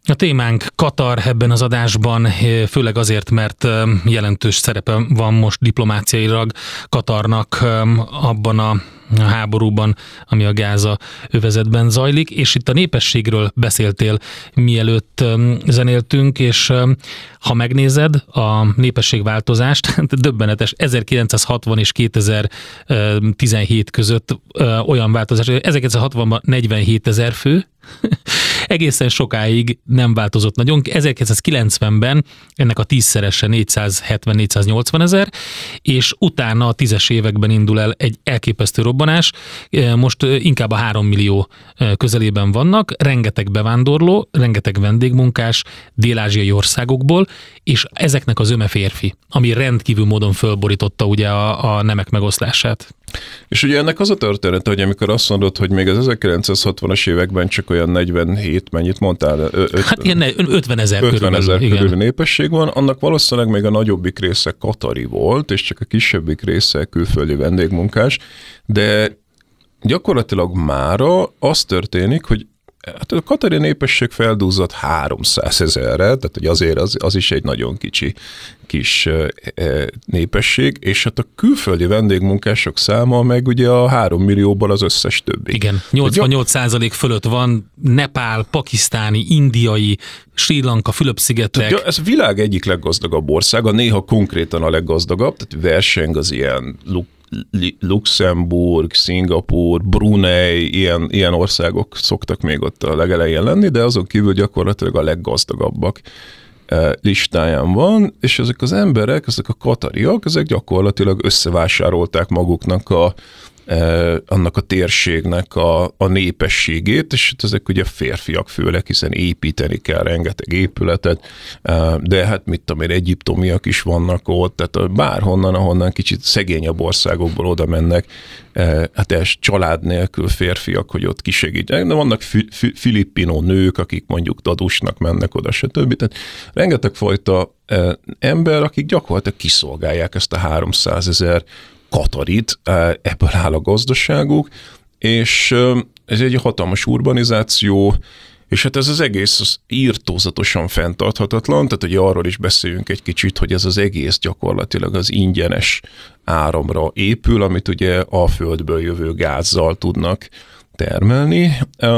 A témánk Katar ebben az adásban, főleg azért, mert jelentős szerepe van most diplomáciailag Katarnak abban a háborúban, ami a Gáza övezetben zajlik, és itt a népességről beszéltél, mielőtt zenéltünk, és ha megnézed a népességváltozást, döbbenetes, 1960 és 2017 között olyan változás, hogy 1960-ban 47 000 fő, egészen sokáig nem változott nagyon. 1990-ben ennek a 10-szerese 470-480 000, és utána a 10-es években indul el egy elképesztő robbanás. Most inkább a 3 millió közelében vannak, rengeteg bevándorló, rengeteg vendégmunkás dél-ázsiai országokból, és ezeknek az zöme férfi, ami rendkívül módon fölborította ugye a nemek megoszlását. És ugye ennek az a története, hogy amikor azt mondod, hogy még az 1960-as években csak olyan 47, mennyit mondtál? Hát ilyen 50 000 körül népesség van, annak valószínűleg még a nagyobbik része katari volt, és csak a kisebbik része külföldi vendégmunkás, de gyakorlatilag mára az történik, hogy hát a katari népesség feldúzott 300 000-re, tehát hogy azért az is egy nagyon kis népesség, és hát a külföldi vendégmunkások száma meg ugye a 3 millióból az összes többi. Igen, 88% fölött van Nepál, pakisztáni, indiai, Srí Lanka, Fülöp-szigetek. Ez a világ egyik leggazdagabb országa, néha konkrétan a leggazdagabb, tehát verseng az ilyen Luxemburg, Szingapúr, Brunei, ilyen országok szoktak még ott a legelején lenni, de azon kívül gyakorlatilag a leggazdagabbak listáján van, és ezek az emberek, ezek a katariak, ezek gyakorlatilag összevásárolták maguknak annak a térségnek a népességét, és ezek ugye férfiak főleg, hiszen építeni kell rengeteg épületet, de hát mit tudom én, egyiptomiak is vannak ott, tehát bárhonnan, ahonnan kicsit szegényebb országokból oda mennek, hát ez család nélkül férfiak, hogy ott kisegítják, de vannak filippino nők, akik mondjuk dadusnak mennek oda, stb. Tehát rengeteg fajta ember, akik gyakorlatilag kiszolgálják ezt a 300 000 katarit, ebből áll a gazdaságuk, és ez egy hatalmas urbanizáció, és hát ez az egész írtózatosan fenntarthatatlan, tehát hogy arról is beszéljünk egy kicsit, hogy ez az egész gyakorlatilag az ingyenes áramra épül, amit ugye a földből jövő gázzal tudnak termelni.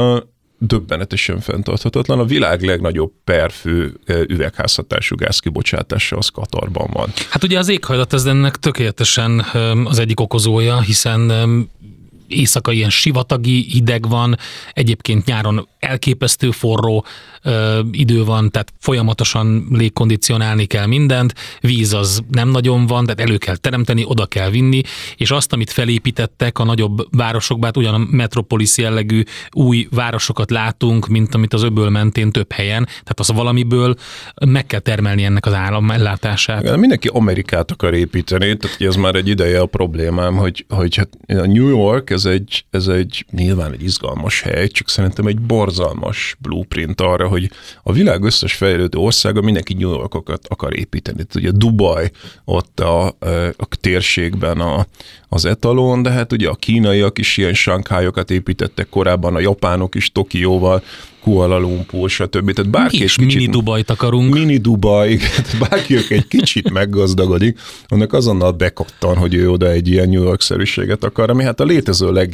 Döbbenetesen fenntarthatatlan. A világ legnagyobb per fő üvegházhatású gázkibocsátása az Katarban van. Hát ugye az éghajlat ez ennek tökéletesen az egyik okozója, hiszen éjszaka ilyen sivatagi hideg van, egyébként nyáron elképesztő forró idő van, tehát folyamatosan légkondicionálni kell mindent, víz az nem nagyon van, tehát elő kell teremteni, oda kell vinni, és azt, amit felépítettek a nagyobb városokban, hát ugyan a metropolis jellegű új városokat látunk, mint amit az öböl mentén több helyen, tehát az valamiből meg kell termelni ennek az államellátását. Mindenki Amerikát akar építeni, tehát ez már egy ideje a problémám, hogy hát New York, ez egy nyilván egy izgalmas hely, csak szerintem egy borzalmas blueprint arra, hogy a világ összes fejlődő országa mindenki New Yorkokat akar építeni. Tehát ugye Dubaj ott a térségben az etalon, de hát ugye a kínaiak is ilyen Shanghai-okat építettek korábban, a japánok is Tokióval, Kuala Lumpur, stb. Tehát bárki és mini Dubajt akarunk. Mini Dubaj, bárki egy kicsit meggazdagodik, annak azonnal bekattan, hogy ő oda egy ilyen New York-szerűséget akar, ami hát a létező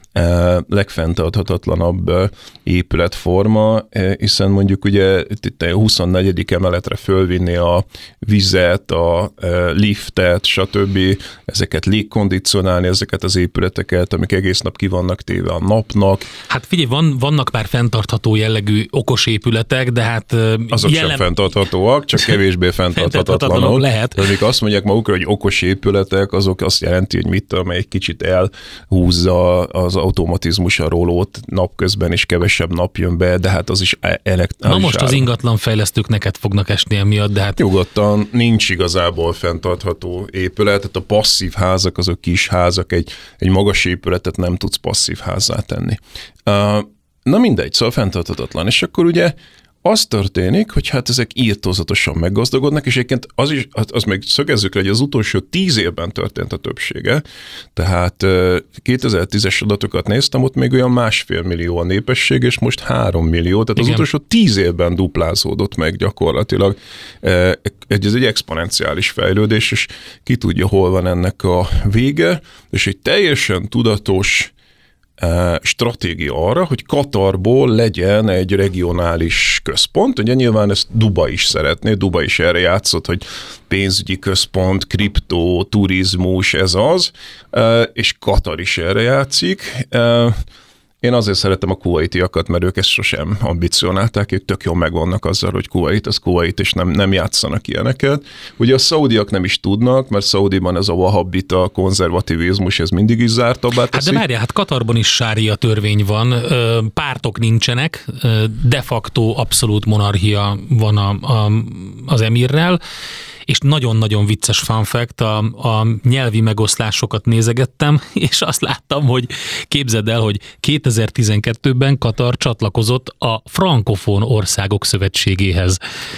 legfenntarthatatlanabb épületforma, hiszen mondjuk ugye itt a 24. emeletre fölvinni a vizet, a liftet, stb. Ezeket légkondicionálni, ezeket az épületeket, amik egész nap ki vannak téve a napnak. Hát figyelj, vannak már fenntartható jellegű okos épületek, de hát azok sem fenntarthatóak, csak kevésbé fenntarthatatlanok. Lehet. De amik azt mondják magukra, hogy okos épületek, azok azt jelenti, hogy mit tudom, egy kicsit elhúzza az automatizmus a rólót napközben, és kevesebb nap jön be, de hát az is Na most az ingatlan fejlesztők neked fognak esni emiatt, de hát... Nyugodtan nincs igazából fenntartható épület, tehát a passzív házak, azok kis házak, egy magas épületet nem tudsz passzív házzá tenni. Na mindegy, szóval fenntarthatatlan. És akkor ugye az történik, hogy hát ezek írtózatosan meggazdagodnak, és egyébként az meg szögezzük le, hogy az utolsó 10 évben történt a többsége, tehát 2010-es adatokat néztem, ott még olyan 1,5 millió a népesség, és most 3 millió, tehát az utolsó 10 évben duplázódott meg gyakorlatilag. Ez egy exponenciális fejlődés, és ki tudja, hol van ennek a vége, és egy teljesen tudatos stratégia arra, hogy Katarból legyen egy regionális központ. Ugye nyilván ezt Dubaj is szeretné, Dubaj is erre játszott, hogy pénzügyi központ, kriptó, turizmus, ez az, és Katar is erre játszik. Én azért szeretem a kuwaitiakat, mert ők ezt sosem ambicionálták, ők tök jól megvannak azzal, hogy Kuwait, az Kuwait, és nem játszanak ilyeneket. Ugye a szaudiak nem is tudnak, mert Szaudiban ez a wahabita konzervativizmus, ez mindig is zártabbá teszi. Hát de várjál, hát Katarban is sária törvény van, pártok nincsenek, de facto abszolút monarchia van az emirrel, és nagyon-nagyon vicces fun fact, a nyelvi megoszlásokat nézegettem, és azt láttam, hogy képzeld el, hogy 2012-ben Katar csatlakozott a frankofón országok szövetségéhez.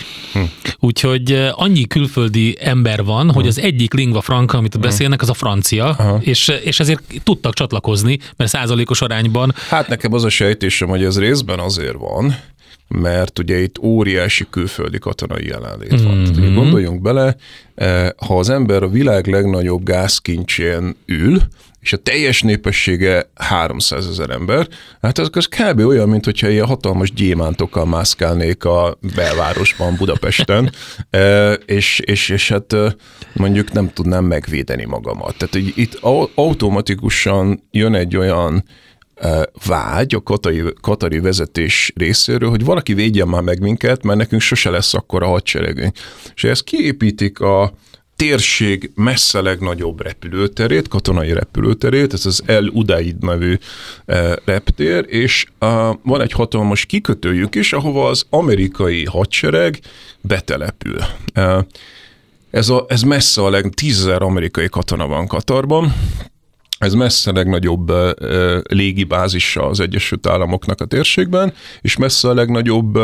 Úgyhogy annyi külföldi ember van, hogy az egyik lingua franca, amit beszélnek, az a francia, és ezért tudtak csatlakozni, mert százalékos arányban. Hát nekem az a sejtésem, hogy ez részben azért van, mert ugye itt óriási külföldi katonai jelenlét van. Tehát, gondoljunk bele, ha az ember a világ legnagyobb gázkincsén ül, és a teljes népessége 300 000 ember, hát az kb. Olyan, mint hogyha ilyen hatalmas gyémántokkal mászkálnék a belvárosban, Budapesten, és hát mondjuk nem tudnám megvédeni magamat. Tehát itt automatikusan jön egy olyan vágy a katari vezetés részéről, hogy valaki védjen már meg minket, mert nekünk sose lesz akkora hadseregünk. És ezt kiépítik a térség messze legnagyobb repülőterét, katonai repülőterét, ez az El Udeid nevű reptér, és van egy hatalmas kikötőjük is, ahova az amerikai hadsereg betelepül. Ez messze a 10 000 amerikai katona van Katarban. Ez messze legnagyobb légibázisa az Egyesült Államoknak a térségben, és messze a legnagyobb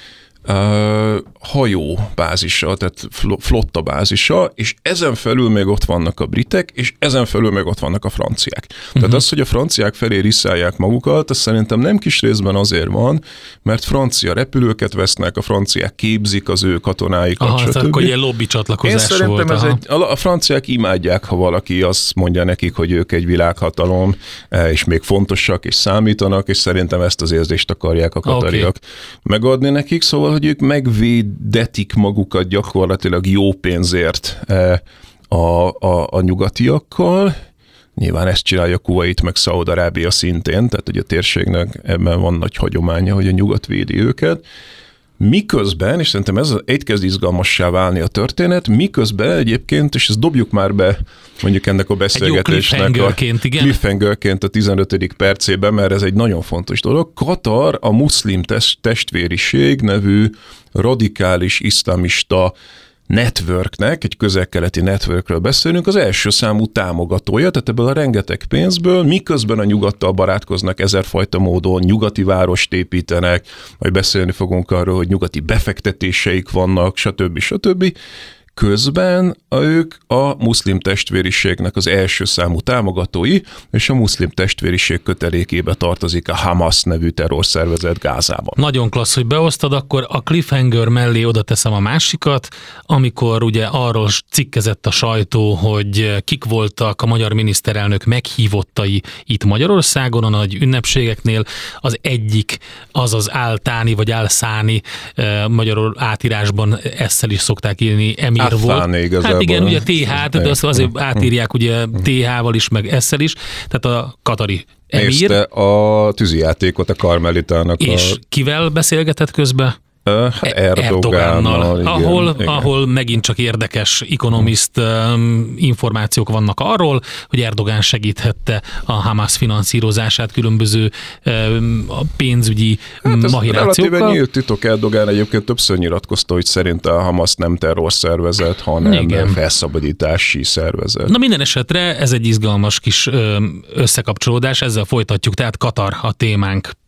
hajóbázisa, tehát flotta bázisa, és ezen felül még ott vannak a britek, és ezen felül még ott vannak a franciák. Tehát az, hogy a franciák felé riszálják magukat, az szerintem nem kis részben azért van, mert francia repülőket vesznek, a franciák képzik az ő katonáikat, stb. Akkor ilyen lobby csatlakozás volt. Én szerintem volt. A franciák imádják, ha valaki azt mondja nekik, hogy ők egy világhatalom, és még fontosak, és számítanak, és szerintem ezt az érzést akarják a katariak megadni nekik, szóval hogy ők megvédetik magukat gyakorlatilag jó pénzért a nyugatiakkal. Nyilván ezt csinálja Kuwait meg Szaúd-Arábia szintén, tehát hogy a térségnek ebben van nagy hagyománya, hogy a nyugat védi őket. Miközben, és szerintem ez egy kezd izgalmassá válni a történet, miközben egyébként, és ezt dobjuk már be mondjuk ennek a beszélgetésnek cliffhangerként a 15. percében, mert ez egy nagyon fontos dolog. Katar a muszlim testvériség nevű radikális iszlamista networknek, egy közel-keleti networkről beszélünk, az első számú támogatója, tehát ebből a rengeteg pénzből, miközben a nyugattal barátkoznak ezerfajta módon, nyugati várost építenek, majd beszélni fogunk arról, hogy nyugati befektetéseik vannak, stb. Közben ők a muszlim testvériségnek az első számú támogatói, és a muszlim testvériség kötelékébe tartozik a Hamas nevű terrorszervezet Gázában. Nagyon klassz, hogy beosztad, akkor a cliffhanger mellé oda teszem a másikat, amikor ugye arról cikkezett a sajtó, hogy kik voltak a magyar miniszterelnök meghívottai itt Magyarországon a nagy ünnepségeknél. Az egyik az az Áltáni vagy Álszáni, magyarul átírásban esszel is szokták írni, emír volt. Hát igen, ugye TH, de azt azért átírják ugye TH-val is, meg esszel is, tehát a katari emír. Nézte a tűzijátékot a Karmelitának. És kivel beszélgetett közben? Erdogánnal, ahol megint csak érdekes Economist információk vannak arról, hogy Erdogán segíthette a Hamas finanszírozását különböző pénzügyi mahinációkkal. Relatíven nyílt titok. Erdogán egyébként többször nyilatkozta, hogy szerint a Hamas nem terrorszervezet, hanem felszabadítási szervezet. Na minden esetre ez egy izgalmas kis összekapcsolódás, ezzel folytatjuk, tehát Katar a témánk.